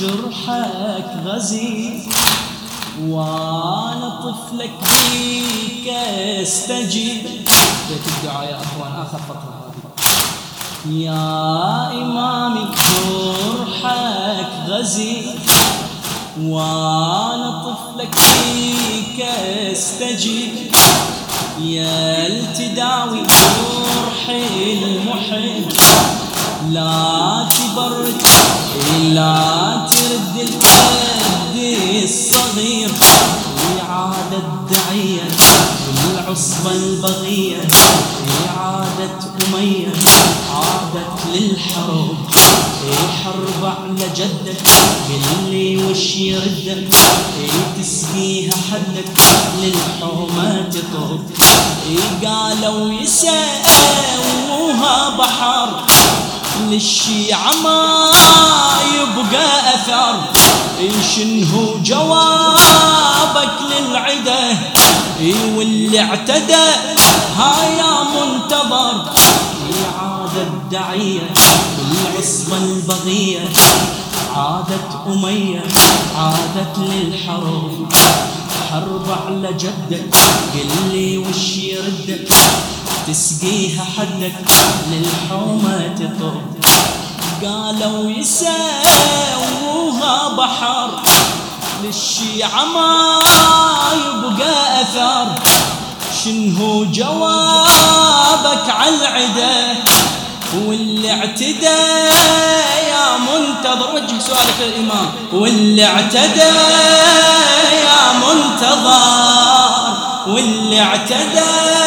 جرحك غزير، وانا طفلك بيك استجيب. بيت الدعاء يا اخوان، اخر فقره هذه. يا امامي جرحك غزير، وانا طفلك فيك استجيب. يا التداوي جرحي المحب، لا تبرد لا ترد القد الصغير. إعادة الدعية والعصبة البغية، إعادة أمية عادت للحرب. حرب على جدك قلي وش يردك، تسقيها حدك للحومة تطب. قالوا يسووها بحر، للشيعة ما يبقى أثر. شنهو جوابك للعدا واللي اعتدى ها يا منتظر. إعادة الدعية والعصبة البغية، عادت أمية عادت للحرب. حرب على جدك قلي وش يردك، تسقيها حدك للحومة تطب. قالوا يسووها بحر، للشيعة ما يبقى أثر. شنهو جوابك عالعدا واللي اعتدى يا منتظر؟ وجه سؤالك للإمام. واللي اعتدى يا منتظر، واللي اعتدى